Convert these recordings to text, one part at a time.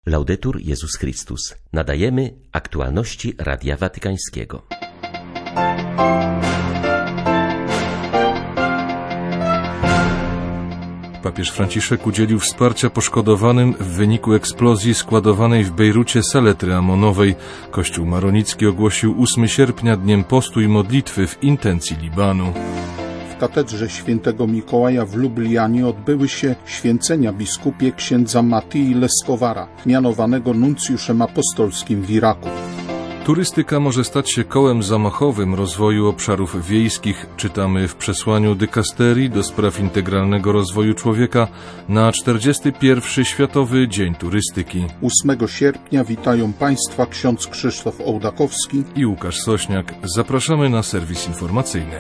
Laudetur Jezus Chrystus. Nadajemy aktualności Radia Watykańskiego. Papież Franciszek udzielił wsparcia poszkodowanym w wyniku eksplozji składowanej w Bejrucie saletry amonowej. Kościół maronicki ogłosił 8 sierpnia dniem postu i modlitwy w intencji Libanu. W katedrze świętego Mikołaja w Lublianie odbyły się święcenia biskupie księdza Mattii Leskowara, mianowanego nuncjuszem apostolskim w Iraku. Turystyka może stać się kołem zamachowym rozwoju obszarów wiejskich, czytamy w przesłaniu dykasterii do spraw integralnego rozwoju człowieka na 41. Światowy Dzień Turystyki. 8 sierpnia witają Państwa ksiądz Krzysztof Ołdakowski i Łukasz Sośniak. Zapraszamy na serwis informacyjny.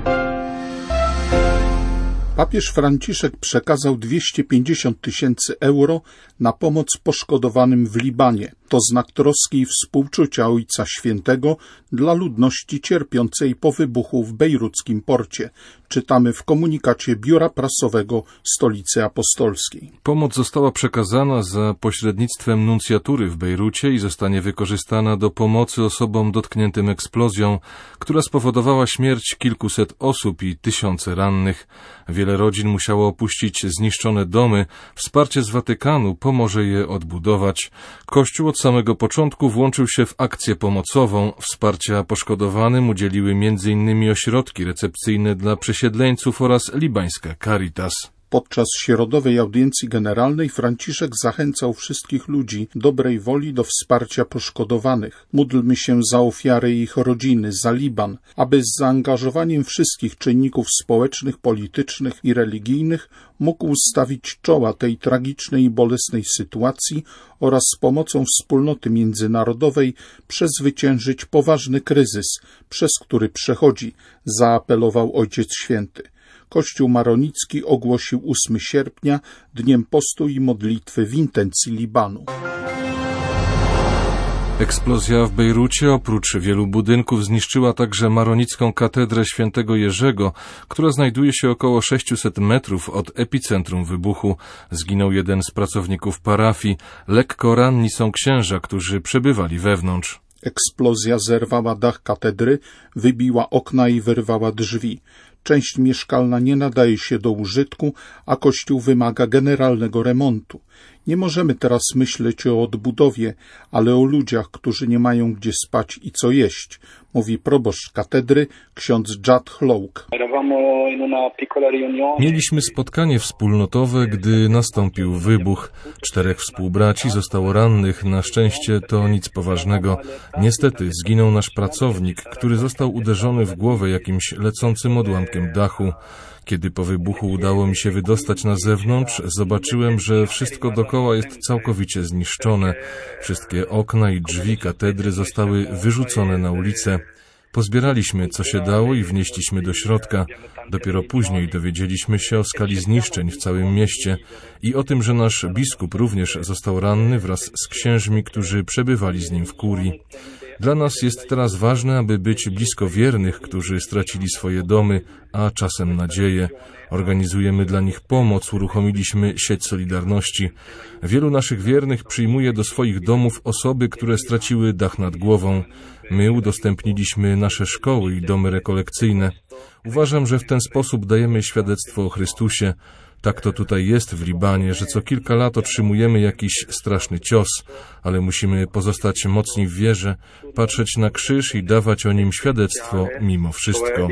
Papież Franciszek przekazał 250 000 euro na pomoc poszkodowanym w Libanie. To znak troski i współczucia Ojca Świętego dla ludności cierpiącej po wybuchu w bejruckim porcie. Czytamy w komunikacie Biura Prasowego Stolicy Apostolskiej. Pomoc została przekazana za pośrednictwem nuncjatury w Bejrucie i zostanie wykorzystana do pomocy osobom dotkniętym eksplozją, która spowodowała śmierć kilkuset osób i tysiące rannych. Wiele rodzin musiało opuścić zniszczone domy. Wsparcie z Watykanu pomoże je odbudować. Kościół od samego początku włączył się w akcję pomocową. Wsparcia poszkodowanym udzieliły m.in. ośrodki recepcyjne dla przesiedleńców oraz libańska Caritas. Podczas środowej audiencji generalnej Franciszek zachęcał wszystkich ludzi dobrej woli do wsparcia poszkodowanych. Módlmy się za ofiary i ich rodziny, za Liban, aby z zaangażowaniem wszystkich czynników społecznych, politycznych i religijnych mógł stawić czoła tej tragicznej i bolesnej sytuacji oraz z pomocą wspólnoty międzynarodowej przezwyciężyć poważny kryzys, przez który przechodzi, zaapelował Ojciec Święty. Kościół maronicki ogłosił 8 sierpnia dniem postu i modlitwy w intencji Libanu. Eksplozja w Bejrucie oprócz wielu budynków zniszczyła także maronicką katedrę świętego Jerzego, która znajduje się około 600 metrów od epicentrum wybuchu. Zginął jeden z pracowników parafii. Lekko ranni są księża, którzy przebywali wewnątrz. Eksplozja zerwała dach katedry, wybiła okna i wyrwała drzwi. Część mieszkalna nie nadaje się do użytku, a kościół wymaga generalnego remontu. Nie możemy teraz myśleć o odbudowie, ale o ludziach, którzy nie mają gdzie spać i co jeść, mówi proboszcz katedry, ksiądz Jad Hlouk. Mieliśmy spotkanie wspólnotowe, gdy nastąpił wybuch. 4 współbraci zostało rannych, na szczęście to nic poważnego. Niestety zginął nasz pracownik, który został uderzony w głowę jakimś lecącym odłamkiem dachu. Kiedy po wybuchu udało mi się wydostać na zewnątrz, zobaczyłem, że wszystko dookoła jest całkowicie zniszczone. Wszystkie okna i drzwi katedry zostały wyrzucone na ulicę. Pozbieraliśmy, co się dało i wnieśliśmy do środka. Dopiero później dowiedzieliśmy się o skali zniszczeń w całym mieście i o tym, że nasz biskup również został ranny wraz z księżmi, którzy przebywali z nim w kurii. Dla nas jest teraz ważne, aby być blisko wiernych, którzy stracili swoje domy, a czasem nadzieję. Organizujemy dla nich pomoc, uruchomiliśmy sieć Solidarności. Wielu naszych wiernych przyjmuje do swoich domów osoby, które straciły dach nad głową. My udostępniliśmy nasze szkoły i domy rekolekcyjne. Uważam, że w ten sposób dajemy świadectwo o Chrystusie. Tak to tutaj jest w Libanie, że co kilka lat otrzymujemy jakiś straszny cios, ale musimy pozostać mocni w wierze, patrzeć na krzyż i dawać o nim świadectwo mimo wszystko.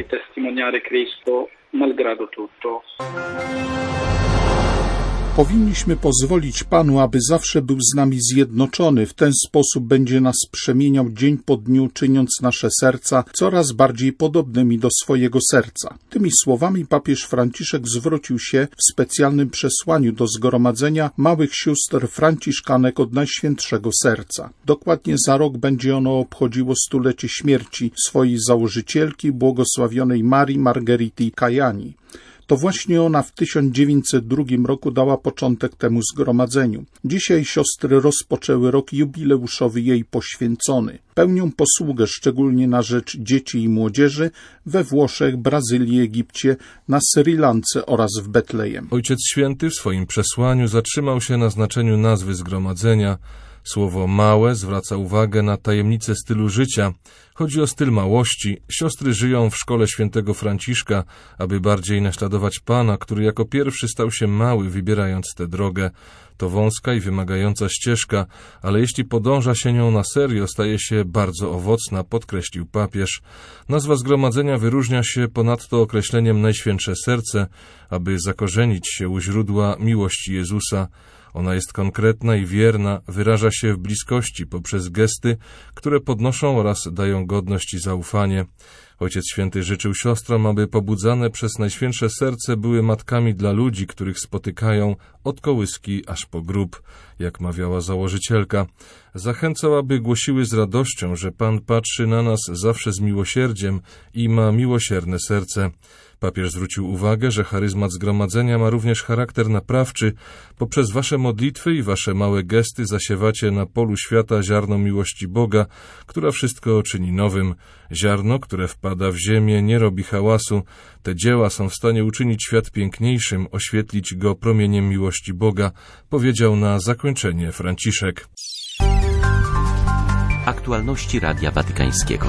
Powinniśmy pozwolić Panu, aby zawsze był z nami zjednoczony. W ten sposób będzie nas przemieniał dzień po dniu, czyniąc nasze serca coraz bardziej podobnymi do swojego serca. Tymi słowami papież Franciszek zwrócił się w specjalnym przesłaniu do zgromadzenia małych sióstr franciszkanek od Najświętszego Serca. Dokładnie za rok będzie ono obchodziło 100-lecie śmierci swojej założycielki, błogosławionej Marii Margherity Kajani. To właśnie ona w 1902 roku dała początek temu zgromadzeniu. Dzisiaj siostry rozpoczęły rok jubileuszowy jej poświęcony. Pełnią posługę szczególnie na rzecz dzieci i młodzieży we Włoszech, Brazylii, Egipcie, na Sri Lance oraz w Betlejem. Ojciec Święty w swoim przesłaniu zatrzymał się na znaczeniu nazwy zgromadzenia. Słowo małe zwraca uwagę na tajemnicę stylu życia. Chodzi o styl małości. Siostry żyją w szkole świętego Franciszka, aby bardziej naśladować Pana, który jako pierwszy stał się mały, wybierając tę drogę. To wąska i wymagająca ścieżka, ale jeśli podąża się nią na serio, staje się bardzo owocna, podkreślił papież. Nazwa zgromadzenia wyróżnia się ponadto określeniem Najświętsze Serce, aby zakorzenić się u źródła miłości Jezusa. Ona jest konkretna i wierna, wyraża się w bliskości poprzez gesty, które podnoszą oraz dają godność i zaufanie. Ojciec Święty życzył siostrom, aby pobudzane przez Najświętsze Serce były matkami dla ludzi, których spotykają od kołyski aż po grób, jak mawiała założycielka. Zachęcał, aby głosiły z radością, że Pan patrzy na nas zawsze z miłosierdziem i ma miłosierne serce. Papież zwrócił uwagę, że charyzmat zgromadzenia ma również charakter naprawczy. Poprzez wasze modlitwy i wasze małe gesty zasiewacie na polu świata ziarno miłości Boga, która wszystko czyni nowym. Ziarno, które wpada w ziemię, nie robi hałasu. Te dzieła są w stanie uczynić świat piękniejszym, oświetlić go promieniem miłości Boga, powiedział na zakończenie Franciszek. Aktualności Radia Watykańskiego.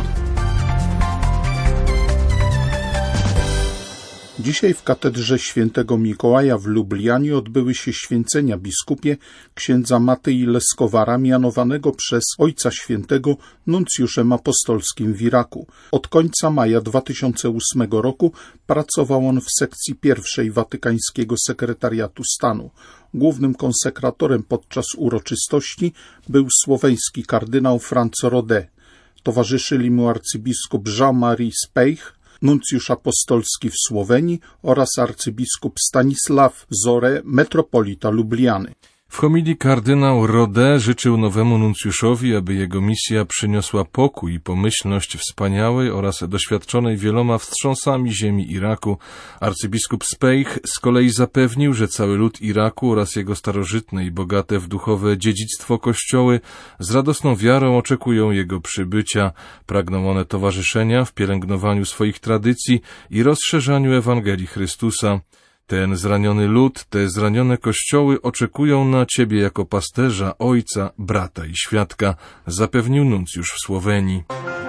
Dzisiaj w katedrze świętego Mikołaja w Lublianie odbyły się święcenia biskupie księdza Matei Leskowara, mianowanego przez Ojca Świętego nuncjuszem apostolskim w Iraku. Od końca maja 2008 roku pracował on w sekcji pierwszej Watykańskiego Sekretariatu Stanu. Głównym konsekratorem podczas uroczystości był słoweński kardynał Franz Rode. Towarzyszyli mu arcybiskup Jean-Marie Speich, nuncjusz apostolski w Słowenii oraz arcybiskup Stanisław Zore, metropolita Lubliany. W homilii kardynał Rode życzył nowemu nuncjuszowi, aby jego misja przyniosła pokój i pomyślność wspaniałej oraz doświadczonej wieloma wstrząsami ziemi Iraku. Arcybiskup Speich z kolei zapewnił, że cały lud Iraku oraz jego starożytne i bogate w duchowe dziedzictwo kościoły z radosną wiarą oczekują jego przybycia. Pragną one towarzyszenia w pielęgnowaniu swoich tradycji i rozszerzaniu Ewangelii Chrystusa. Ten zraniony lud, te zranione kościoły oczekują na Ciebie jako pasterza, ojca, brata i świadka, zapewnił nuncjusz w Słowenii.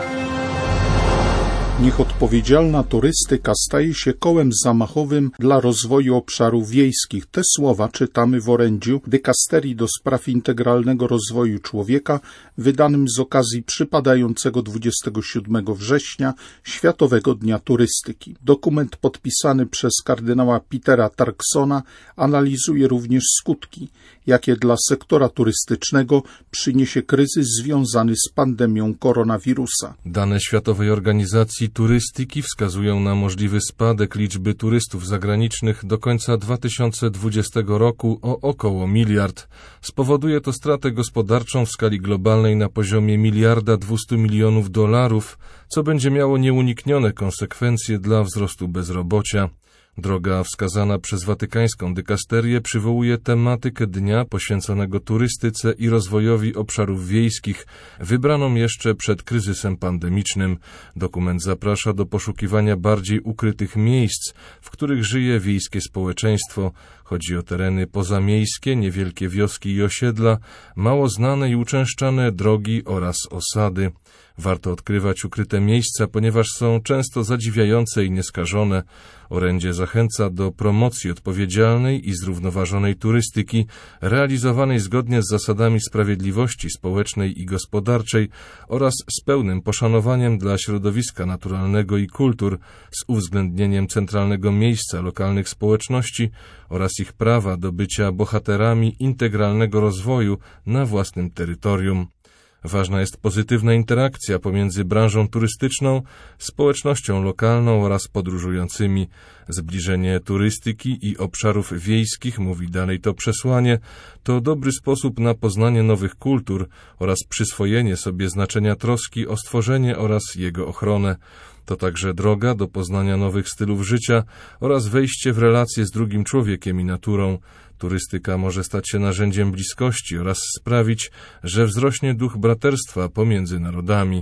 Niech odpowiedzialna turystyka staje się kołem zamachowym dla rozwoju obszarów wiejskich. Te słowa czytamy w orędziu dykasterii do spraw integralnego rozwoju człowieka, wydanym z okazji przypadającego 27 września Światowego Dnia Turystyki. Dokument podpisany przez kardynała Petera Turksona analizuje również skutki, jakie dla sektora turystycznego przyniesie kryzys związany z pandemią koronawirusa. Dane Światowej Organizacji Turystyki wskazują na możliwy spadek liczby turystów zagranicznych do końca 2020 roku o około 1 miliard. Spowoduje to stratę gospodarczą w skali globalnej na poziomie $1,2 miliarda, co będzie miało nieuniknione konsekwencje dla wzrostu bezrobocia. Droga wskazana przez watykańską dykasterię przywołuje tematykę dnia poświęconego turystyce i rozwojowi obszarów wiejskich, wybraną jeszcze przed kryzysem pandemicznym. Dokument zaprasza do poszukiwania bardziej ukrytych miejsc, w których żyje wiejskie społeczeństwo. Chodzi o tereny pozamiejskie, niewielkie wioski i osiedla, mało znane i uczęszczane drogi oraz osady. Warto odkrywać ukryte miejsca, ponieważ są często zadziwiające i nieskażone. Orędzie zachęca do promocji odpowiedzialnej i zrównoważonej turystyki, realizowanej zgodnie z zasadami sprawiedliwości społecznej i gospodarczej oraz z pełnym poszanowaniem dla środowiska naturalnego i kultur, z uwzględnieniem centralnego miejsca lokalnych społeczności oraz ich prawa do bycia bohaterami integralnego rozwoju na własnym terytorium. Ważna jest pozytywna interakcja pomiędzy branżą turystyczną, społecznością lokalną oraz podróżującymi. Zbliżenie turystyki i obszarów wiejskich, mówi dalej to przesłanie, to dobry sposób na poznanie nowych kultur oraz przyswojenie sobie znaczenia troski o stworzenie oraz jego ochronę. To także droga do poznania nowych stylów życia oraz wejście w relacje z drugim człowiekiem i naturą. Turystyka może stać się narzędziem bliskości oraz sprawić, że wzrośnie duch braterstwa pomiędzy narodami.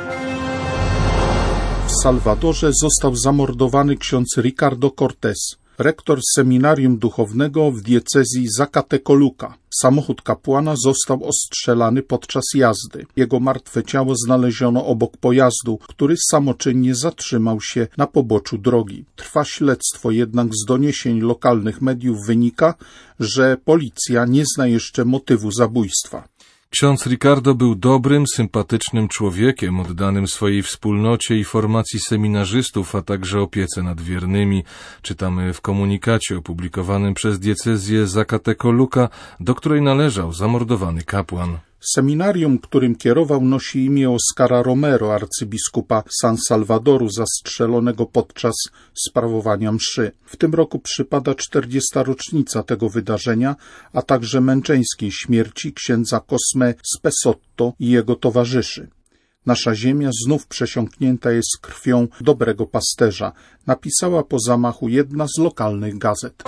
W Salwadorze został zamordowany ksiądz Ricardo Cortés, rektor seminarium duchownego w diecezji Zacatecoluca. Samochód kapłana został ostrzelany podczas jazdy. Jego martwe ciało znaleziono obok pojazdu, który samoczynnie zatrzymał się na poboczu drogi. Trwa śledztwo, jednak z doniesień lokalnych mediów wynika, że policja nie zna jeszcze motywu zabójstwa. Ksiądz Ricardo był dobrym, sympatycznym człowiekiem, oddanym swojej wspólnocie i formacji seminarzystów, a także opiece nad wiernymi. Czytamy w komunikacie opublikowanym przez diecezję Zacatecoluca, do której należał zamordowany kapłan. Seminarium, którym kierował, nosi imię Oscara Romero, arcybiskupa San Salvadoru, zastrzelonego podczas sprawowania mszy. W tym roku przypada 40. rocznica tego wydarzenia, a także męczeńskiej śmierci księdza Cosme Spessotto i jego towarzyszy. Nasza ziemia znów przesiąknięta jest krwią dobrego pasterza, napisała po zamachu jedna z lokalnych gazet.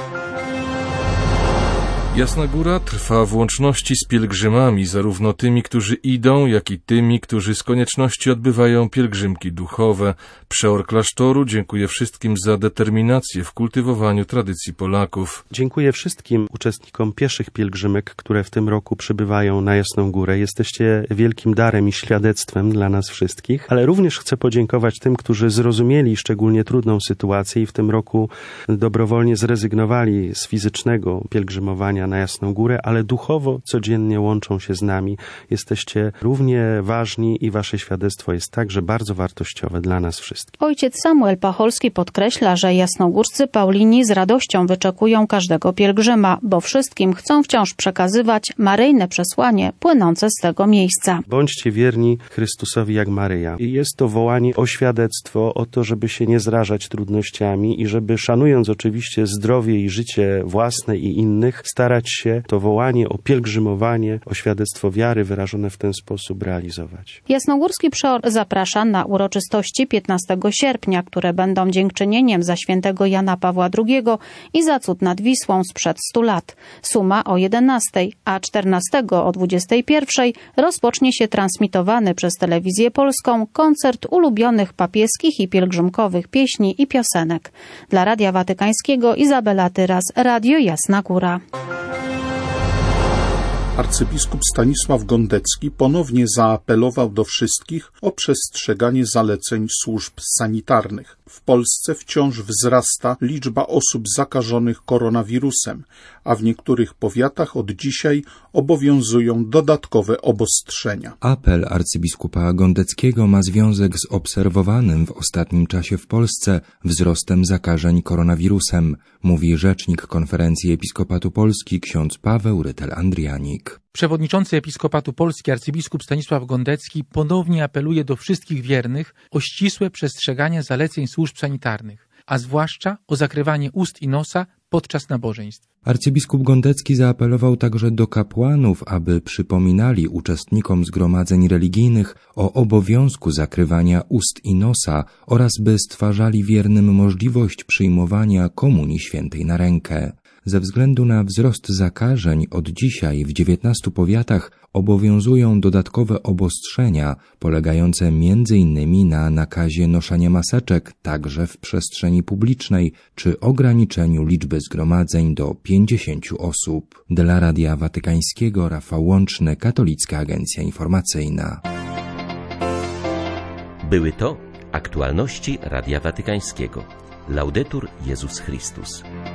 Jasna Góra trwa w łączności z pielgrzymami, zarówno tymi, którzy idą, jak i tymi, którzy z konieczności odbywają pielgrzymki duchowe. Przeor klasztoru dziękuję wszystkim za determinację w kultywowaniu tradycji Polaków. Dziękuję wszystkim uczestnikom pieszych pielgrzymek, które w tym roku przybywają na Jasną Górę. Jesteście wielkim darem i świadectwem dla nas wszystkich, ale również chcę podziękować tym, którzy zrozumieli szczególnie trudną sytuację i w tym roku dobrowolnie zrezygnowali z fizycznego pielgrzymowania na Jasną Górę, ale duchowo codziennie łączą się z nami. Jesteście równie ważni i wasze świadectwo jest także bardzo wartościowe dla nas wszystkich. Ojciec Samuel Pacholski podkreśla, że jasnogórscy Paulini z radością wyczekują każdego pielgrzyma, bo wszystkim chcą wciąż przekazywać maryjne przesłanie płynące z tego miejsca. Bądźcie wierni Chrystusowi jak Maryja. I jest to wołanie o świadectwo, o to, żeby się nie zrażać trudnościami i żeby, szanując oczywiście zdrowie i życie własne i innych, starać się to wołanie o pielgrzymowanie, o świadectwo wiary wyrażone w ten sposób realizować. Jasnogórski przeor zaprasza na uroczystości 15 sierpnia, które będą dziękczynieniem za świętego Jana Pawła II i za cud nad Wisłą sprzed 100 lat. Suma o 11, a 14 o 21 rozpocznie się transmitowany przez Telewizję Polską koncert ulubionych papieskich i pielgrzymkowych pieśni i piosenek. Dla Radia Watykańskiego Izabela Tyras, Radio Jasna Góra. Arcybiskup Stanisław Gondecki ponownie zaapelował do wszystkich o przestrzeganie zaleceń służb sanitarnych. W Polsce wciąż wzrasta liczba osób zakażonych koronawirusem, a w niektórych powiatach od dzisiaj obowiązują dodatkowe obostrzenia. Apel arcybiskupa Gondeckiego ma związek z obserwowanym w ostatnim czasie w Polsce wzrostem zakażeń koronawirusem, mówi rzecznik Konferencji Episkopatu Polski ksiądz Paweł Rytel-Andrianik. Przewodniczący Episkopatu Polski arcybiskup Stanisław Gondecki ponownie apeluje do wszystkich wiernych o ścisłe przestrzeganie zaleceń służb sanitarnych, a zwłaszcza o zakrywanie ust i nosa podczas nabożeństw. Arcybiskup Gondecki zaapelował także do kapłanów, aby przypominali uczestnikom zgromadzeń religijnych o obowiązku zakrywania ust i nosa oraz by stwarzali wiernym możliwość przyjmowania Komunii Świętej na rękę. Ze względu na wzrost zakażeń od dzisiaj w 19 powiatach obowiązują dodatkowe obostrzenia polegające m.in. na nakazie noszenia maseczek także w przestrzeni publicznej czy ograniczeniu liczby zgromadzeń do 50 osób. Dla Radia Watykańskiego Rafał Łączny, Katolicka Agencja Informacyjna. Były to aktualności Radia Watykańskiego. Laudetur Jezus Chrystus.